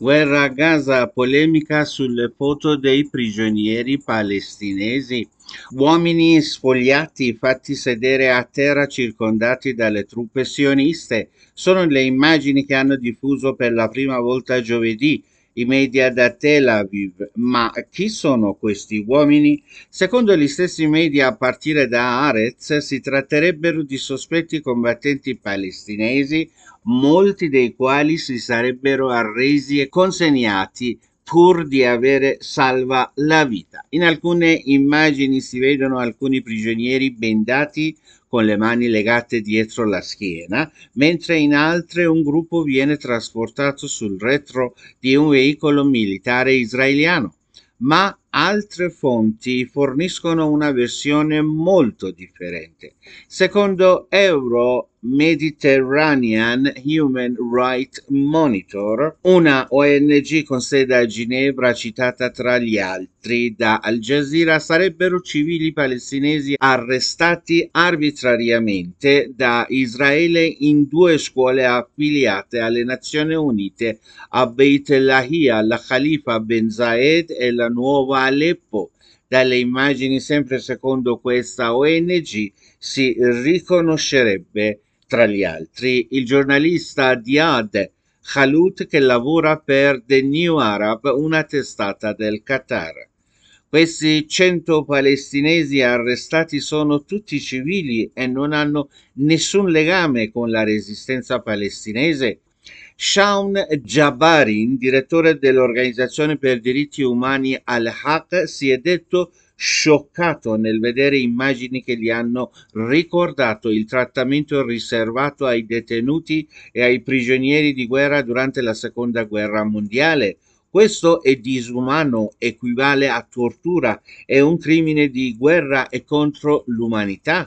Guerra a Gaza, polemica sulle foto dei prigionieri palestinesi. Uomini spogliati fatti sedere a terra circondati dalle truppe sioniste. Sono le immagini che hanno diffuso per la prima volta giovedì i media da Tel Aviv. Ma chi sono questi uomini? Secondo gli stessi media, a partire da Haaretz, si tratterebbero di sospetti combattenti palestinesi, molti dei quali si sarebbero arresi e consegnati pur di avere salva la vita. In alcune immagini si vedono alcuni prigionieri bendati con le mani legate dietro la schiena, mentre in altre un gruppo viene trasportato sul retro di un veicolo militare israeliano. Ma altre fonti forniscono una versione molto differente. Secondo Euro Mediterranean Human Rights Monitor, una ONG con sede a Ginevra citata tra gli altri da Al Jazeera, sarebbero civili palestinesi arrestati arbitrariamente da Israele in due scuole affiliate alle Nazioni Unite a Beit Lahia, la Khalifa Ben Zayed e la Nuova Aleppo. Dalle immagini, sempre secondo questa ONG, si riconoscerebbe tra gli altri il giornalista Diad Khalut, che lavora per The New Arab, una testata del Qatar. Questi 100 palestinesi arrestati sono tutti civili e non hanno nessun legame con la resistenza palestinese. Shaun Jabarin, direttore dell'organizzazione per diritti umani Al-Haq, si è detto scioccato nel vedere immagini che gli hanno ricordato il trattamento riservato ai detenuti e ai prigionieri di guerra durante la seconda guerra mondiale. Questo è disumano, equivale a tortura, è un crimine di guerra e contro l'umanità.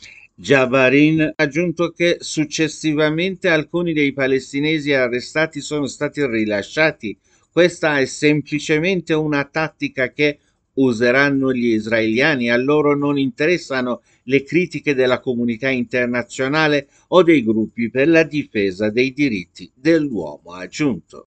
Jabarin ha aggiunto che successivamente alcuni dei palestinesi arrestati sono stati rilasciati. Questa è semplicemente una tattica che useranno gli israeliani. A loro non interessano le critiche della comunità internazionale o dei gruppi per la difesa dei diritti dell'uomo, ha aggiunto.